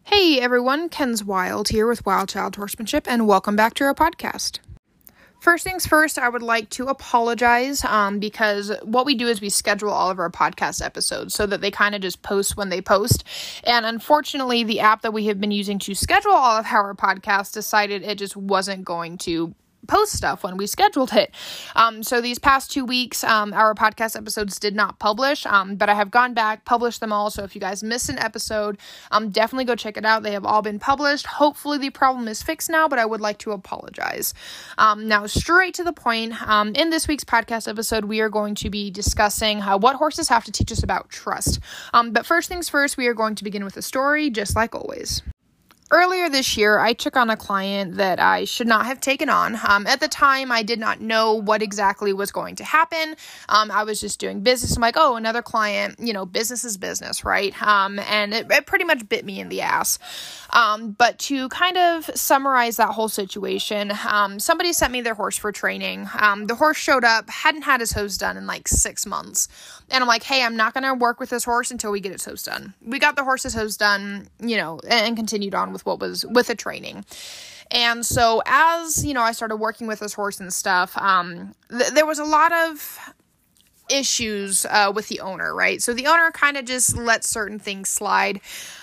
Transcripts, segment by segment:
Hey everyone, Ken's Wild here with Wild Child Horsemanship, and welcome back to our podcast. First things first, I would like to apologize because what we do is we schedule all of our podcast episodes so that they kind of just post when they post. And unfortunately, the app that we have been using to schedule all of our podcasts decided it just wasn't going to post stuff when we scheduled it. So these past 2 weeks, our podcast episodes did not publish, but I have gone back, published them all. So if you guys missed an episode, definitely go check it out. They have all been published. Hopefully the problem is fixed now, but I would like to apologize. Now straight to the point, in this week's podcast episode, we are going to be discussing what horses have to teach us about trust. But first things first, we are going to begin with a story, just like always. Earlier this year, I took on a client that I should not have taken on. At the time, I did not know what exactly was going to happen. I was just doing business. I'm like, oh, another client, business is business, right? And it pretty much bit me in the ass. But to kind of summarize that whole situation, somebody sent me their horse for training. The horse showed up, hadn't had his hose done in like 6 months. And I'm like, hey, I'm not going to work with this horse until we get its hose done. We got the horse's hose done, and continued on with what was with the training. And so as, I started working with this horse and stuff, there was a lot of issues with the owner, right? So the owner kind of just let certain things slide.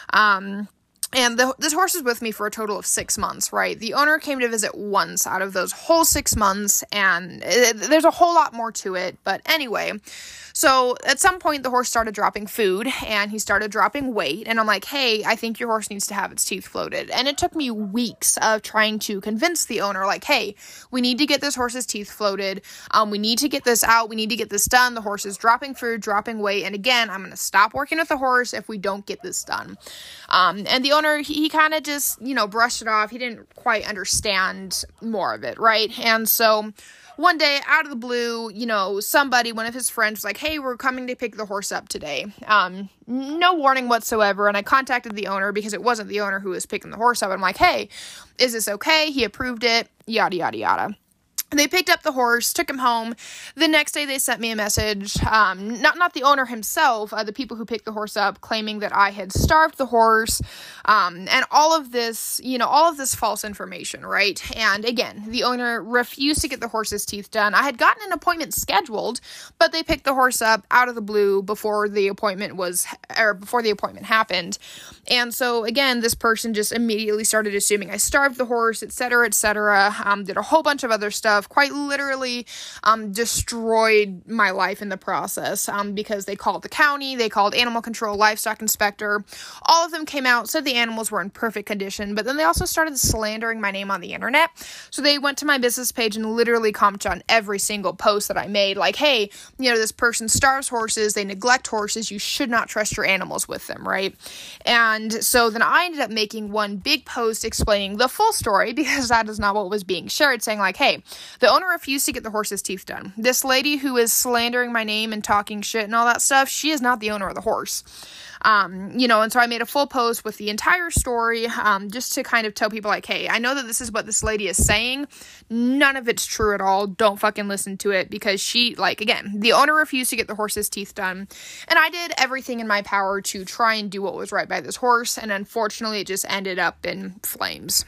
And this horse is with me for a total of 6 months, right? The owner came to visit once out of those whole 6 months, and there's a whole lot more to it. But anyway, so at some point the horse started dropping food and he started dropping weight. And I'm like, hey, I think your horse needs to have its teeth floated. And it took me weeks of trying to convince the owner, like, hey, we need to get this horse's teeth floated. We need to get this out. We need to get this done. The horse is dropping food, dropping weight. And again, I'm going to stop working with the horse if we don't get this done. And the owner, he kind of just, brushed it off. He didn't quite understand more of it, right? And so one day, out of the blue, one of his friends was like, hey, we're coming to pick the horse up today. No warning whatsoever. And I contacted the owner because it wasn't the owner who was picking the horse up. I'm like, hey, is this okay? He approved it, yada, yada, yada. They picked up the horse, took him home. The next day they sent me a message, not the owner himself, the people who picked the horse up, claiming that I had starved the horse, and all of this false information, right? And again, the owner refused to get the horse's teeth done. I had gotten an appointment scheduled, but they picked the horse up out of the blue before the appointment happened. And so again, this person just immediately started assuming I starved the horse, etc., did a whole bunch of other stuff. Quite literally destroyed my life in the process because they called the county, they called animal control, livestock inspector. All of them came out, said the animals were in perfect condition, but then they also started slandering my name on the internet. So they went to my business page and literally commented on every single post that I made, like, hey, this person starves horses, they neglect horses, you should not trust your animals with them, right? And so then I ended up making one big post explaining the full story, because that is not what was being shared, saying like, hey, the owner refused to get the horse's teeth done. This lady who is slandering my name and talking shit and all that stuff, she is not the owner of the horse. And so I made a full post with the entire story, just to kind of tell people like, hey, I know that this is what this lady is saying. None of it's true at all. Don't fucking listen to it, because she, again, the owner refused to get the horse's teeth done. And I did everything in my power to try and do what was right by this horse. And unfortunately, it just ended up in flames.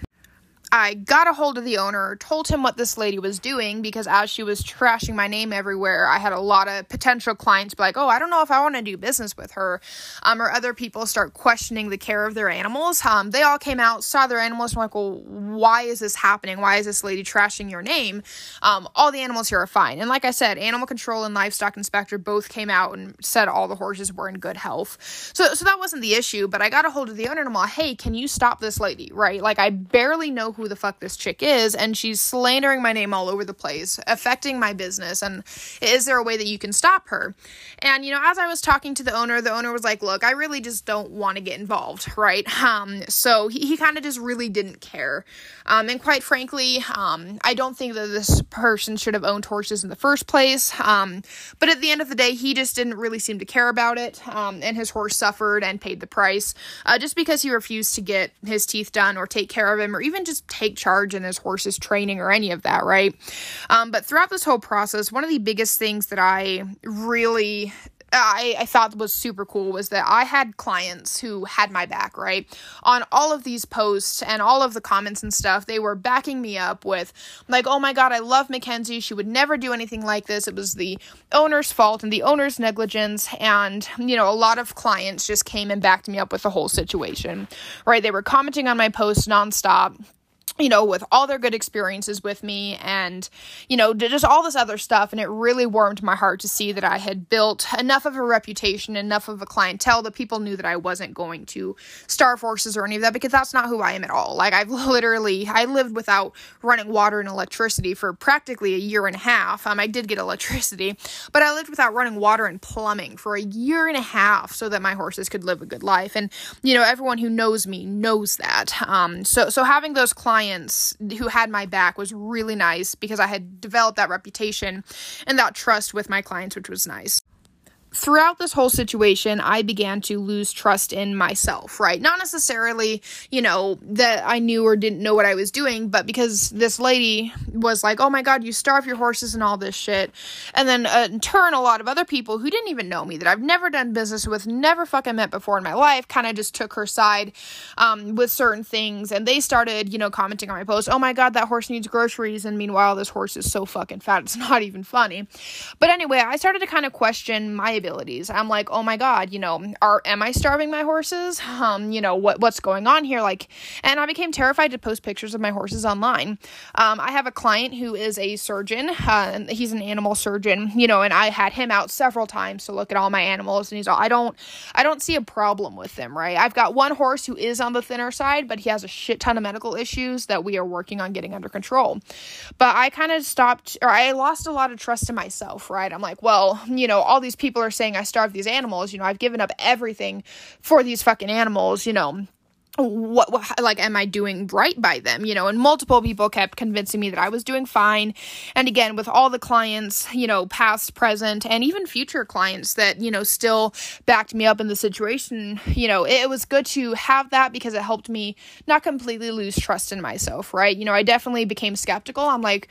I got a hold of the owner, told him what this lady was doing, because as she was trashing my name everywhere, I had a lot of potential clients be like, oh, I don't know if I want to do business with her, or other people start questioning the care of their animals. They all came out, saw their animals, and were like, well, why is this happening? Why is this lady trashing your name? All the animals here are fine. And like I said, animal control and livestock inspector both came out and said all the horses were in good health. So that wasn't the issue, but I got a hold of the owner and I'm like, hey, can you stop this lady, right? I barely know who the fuck this chick is, and she's slandering my name all over the place, affecting my business, and is there a way that you can stop her? And as I was talking to the owner was like, look, I really just don't want to get involved, right? So he kind of just really didn't care, and quite frankly, I don't think that this person should have owned horses in the first place, but at the end of the day, he just didn't really seem to care about it, and his horse suffered and paid the price, just because he refused to get his teeth done or take care of him, or even just take charge in his horse's training or any of that, right? But throughout this whole process, one of the biggest things that I really I thought was super cool was that I had clients who had my back, right? On all of these posts and all of the comments and stuff, they were backing me up with like, oh my God, I love Mackenzie. She would never do anything like this. It was the owner's fault and the owner's negligence. And, a lot of clients just came and backed me up with the whole situation, right? They were commenting on my posts nonstop, with all their good experiences with me and, just all this other stuff. And it really warmed my heart to see that I had built enough of a reputation, enough of a clientele that people knew that I wasn't going to starve horses or any of that, because that's not who I am at all. Like I lived without running water and electricity for practically a year and a half. I did get electricity, but I lived without running water and plumbing for a year and a half so that my horses could live a good life. And, everyone who knows me knows that. So having those clients who had my back was really nice because I had developed that reputation and that trust with my clients, which was nice. Throughout this whole situation, I began to lose trust in myself, right? Not necessarily, that I knew or didn't know what I was doing, but because this lady was like, oh my God, you starve your horses and all this shit. And then in turn, a lot of other people who didn't even know me, that I've never done business with, never fucking met before in my life, kind of just took her side with certain things. And they started, commenting on my post, oh my God, that horse needs groceries. And meanwhile, this horse is so fucking fat. It's not even funny. But anyway, I started to kind of question my abilities. I'm like, oh my God, am I starving my horses? What's going on here? And I became terrified to post pictures of my horses online. I have a client who is a surgeon, and he's an animal surgeon, and I had him out several times to look at all my animals, and he's all, I don't see a problem with them, right? I've got one horse who is on the thinner side, but he has a shit ton of medical issues that we are working on getting under control. But I kind of I lost a lot of trust in myself, right? I'm like, well, all these people are saying I starve these animals, I've given up everything for these fucking animals, what am I doing right by them, and multiple people kept convincing me that I was doing fine. And again, with all the clients, past, present, and even future clients that, still backed me up in the situation, it was good to have that because it helped me not completely lose trust in myself, right? I definitely became skeptical. I'm like,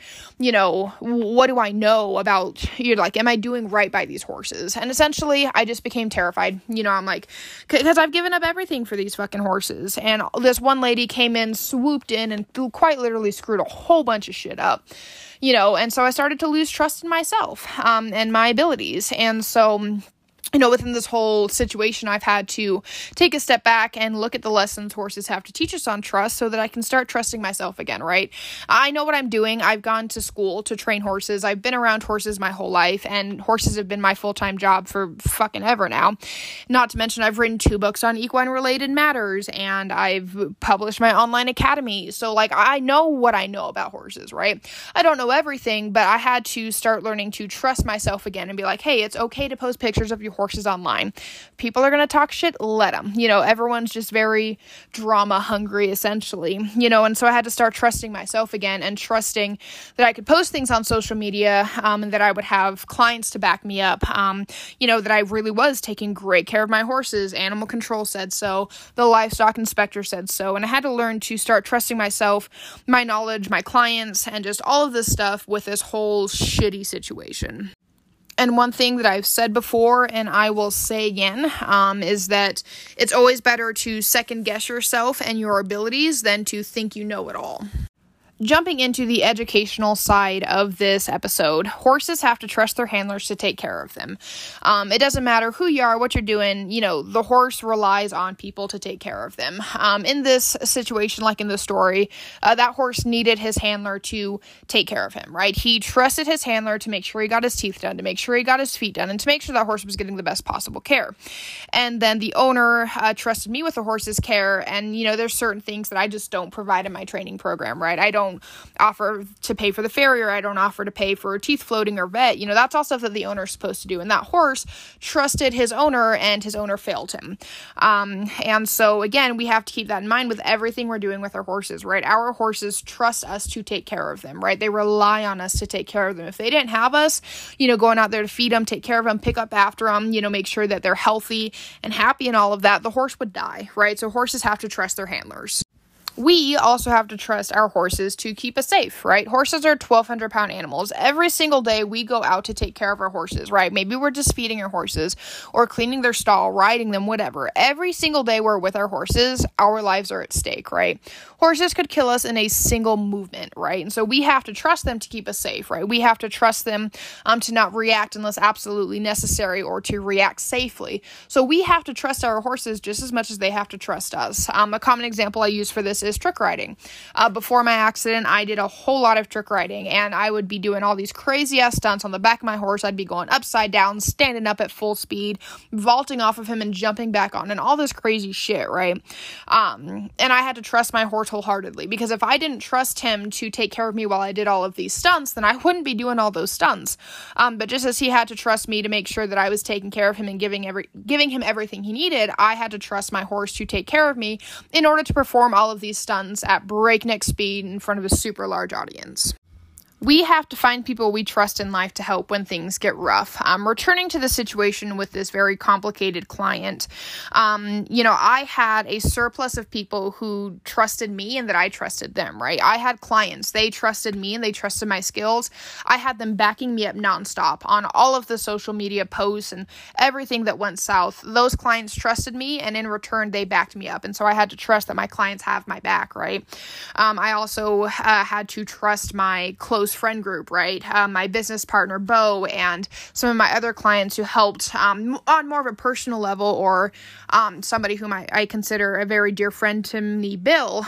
what do I know about, am I doing right by these horses? And essentially I just became terrified, I'm like, because I've given up everything for these fucking horses. And this one lady came in, swooped in, and quite literally screwed a whole bunch of shit up, and so I started to lose trust in myself, and my abilities. And so, within this whole situation, I've had to take a step back and look at the lessons horses have to teach us on trust so that I can start trusting myself again, right? I know what I'm doing. I've gone to school to train horses. I've been around horses my whole life, and horses have been my full-time job for fucking ever now. Not to mention, I've written 2 books on equine-related matters, and I've published my online academy. So, I know what I know about horses, right? I don't know everything, but I had to start learning to trust myself again and be like, hey, it's okay to post pictures of your horses online. People are going to talk shit, let them. Everyone's just very drama hungry, essentially, and so I had to start trusting myself again and trusting that I could post things on social media, and that I would have clients to back me up, that I really was taking great care of my horses. Animal control said so. The livestock inspector said so. And I had to learn to start trusting myself, my knowledge, my clients, and just all of this stuff with this whole shitty situation. And one thing that I've said before, and I will say again, is that it's always better to second guess yourself and your abilities than to think you know it all. Jumping into the educational side of this episode, horses have to trust their handlers to take care of them. It doesn't matter who you are, what you're doing, the horse relies on people to take care of them. In this situation, like in the story, that horse needed his handler to take care of him, right? He trusted his handler to make sure he got his teeth done, to make sure he got his feet done, and to make sure that horse was getting the best possible care. And then the owner trusted me with the horse's care, and, there's certain things that I just don't provide in my training program, right? I don't offer to pay for the farrier. I don't offer to pay for teeth floating or vet. That's all stuff that the owner's supposed to do. And that horse trusted his owner, and his owner failed him. And so again, we have to keep that in mind with everything we're doing with our horses, right? Our horses trust us to take care of them, right? They rely on us to take care of them. If they didn't have us, going out there to feed them, take care of them, pick up after them, make sure that they're healthy and happy and all of that, the horse would die, right? So horses have to trust their handlers. We also have to trust our horses to keep us safe, right? Horses are 1,200-pound animals. Every single day we go out to take care of our horses, right? Maybe we're just feeding our horses or cleaning their stall, riding them, whatever. Every single day we're with our horses, our lives are at stake, right? Horses could kill us in a single movement, right? And so we have to trust them to keep us safe, right? We have to trust them to not react unless absolutely necessary or to react safely. So we have to trust our horses just as much as they have to trust us. A common example I use for this is trick riding. Before my accident, I did a whole lot of trick riding, and I would be doing all these crazy ass stunts on the back of my horse. I'd be going upside down, standing up at full speed, vaulting off of him and jumping back on, and all this crazy shit, right? And I had to trust my horse wholeheartedly, because if I didn't trust him to take care of me while I did all of these stunts, then I wouldn't be doing all those stunts. But just as he had to trust me to make sure that I was taking care of him and giving him everything he needed, I had to trust my horse to take care of me in order to perform all of these stunts at breakneck speed in front of a super large audience. We have to find people we trust in life to help when things get rough. Returning to the situation with this very complicated client, I had a surplus of people who trusted me and that I trusted them, right? I had clients. They trusted me and they trusted my skills. I had them backing me up nonstop on all of the social media posts and everything that went south. Those clients trusted me, and in return, they backed me up. And so I had to trust that my clients have my back, right? I also had to trust my close friend group, right? My business partner, Bo, and some of my other clients who helped on more of a personal level, or somebody whom I consider a very dear friend to me, Bill.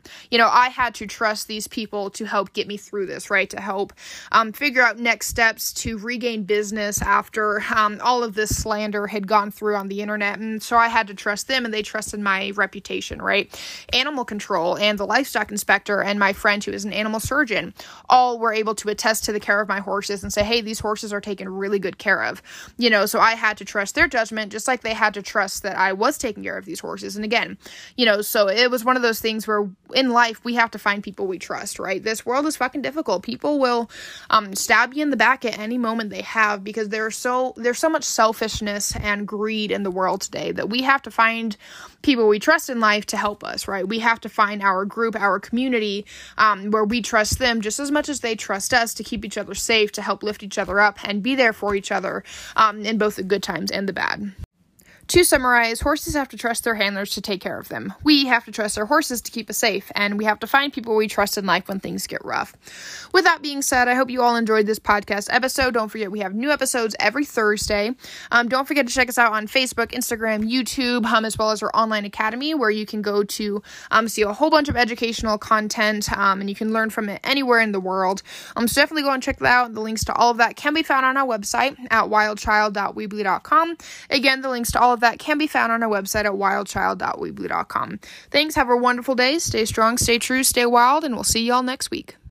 I had to trust these people to help get me through this, right? To help figure out next steps to regain business after all of this slander had gone through on the internet. And so I had to trust them, and they trusted my reputation, right? Animal control and the livestock inspector and my friend who is an animal surgeon all were able to attest to the care of my horses and say, hey, these horses are taken really good care of. So I had to trust their judgment, just like they had to trust that I was taking care of these horses. And again, so it was one of those things where in life we have to find people we trust, right? This world is fucking difficult. People will stab you in the back at any moment they have, because there's so much selfishness and greed in the world today that we have to find people we trust in life to help us, right? We have to find our group, our community, where we trust them just as much as they trust us, to keep each other safe, to help lift each other up, and be there for each other in both the good times and the bad. To summarize, horses have to trust their handlers to take care of them. We have to trust our horses to keep us safe, and we have to find people we trust in life when things get rough. With that being said, I hope you all enjoyed this podcast episode. Don't forget, we have new episodes every Thursday. Don't forget to check us out on Facebook, Instagram, YouTube, as well as our online academy, where you can go to see a whole bunch of educational content, and you can learn from it anywhere in the world. So definitely go and check that out. The links to all of that can be found on our website at wildchild.weebly.com. Again, the links to all of that can be found on our website at wildchild.weebly.com. Thanks. Have a wonderful day. Stay strong, stay true, stay wild, and we'll see y'all next week.